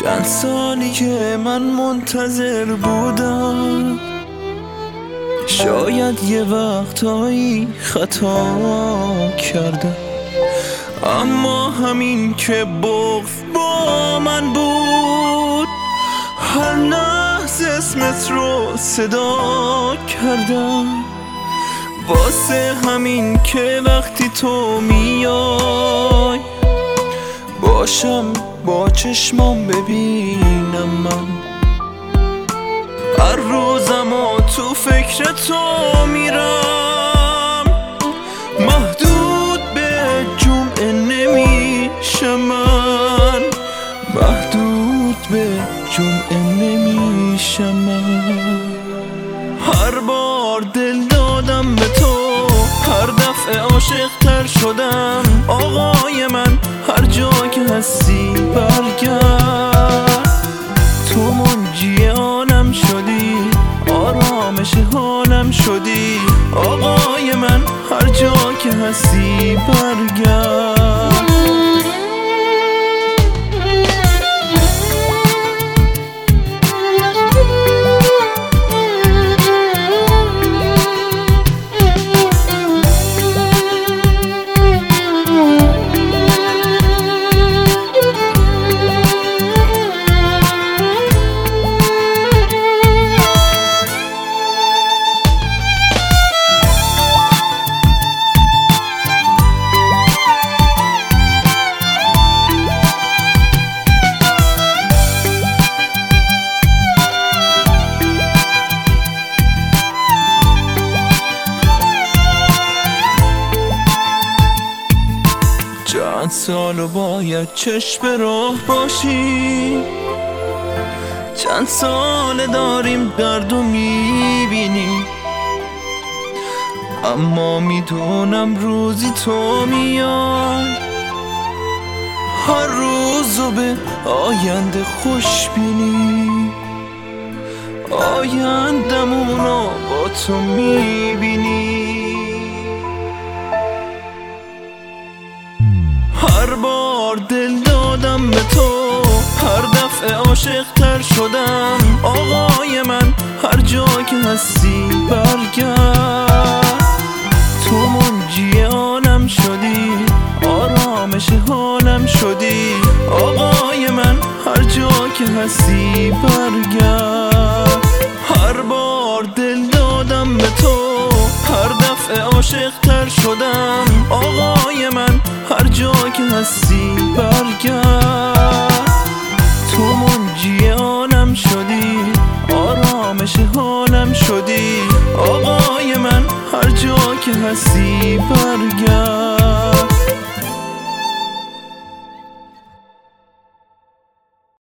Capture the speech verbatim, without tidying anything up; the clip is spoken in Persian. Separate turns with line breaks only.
چند سالی که من منتظر بودم، شاید یه وقتایی خطا کردم، اما همین که بغض با من بود، هر لحظه اسمت رو صدا کردم. واسه همین که وقتی تو میای، باشم با چشمام ببینم من هر روزم و تو فکر تو میرم. محدود به جمعه نمیشم من، محدود به جمعه نمیشم من. هر بار دل دادم به تو، هر دفعه عاشق تر شدم. آقای من هر جا که هستی برگرد، تو منجی آنم شدی، آرامش حالم شدی. آقای من هر جا که هستی برگرد. چند سالو باید چشم راه باشی، چند سال داریم دردو میبینی، اما میدونم روزی تو میای، هر روزو به آینده خوش بینی. آیندمونو با تو میبینی. هر بار دل دادم به تو، هر دفعه عاشق تر شدم. آقای من هر جا که هستی برگرد، تو منجی آنم شدی، آرامش حالم شدی. آقای من هر جا که هستی برگرد. هر بار دل دادم به تو، هر دفعه عاشق تر شدم. آقای من هر جا که هستی برگرد، تو منجی آنم شدی، آرامش حالم شدی. آقای من هر جا که هستی برگرد.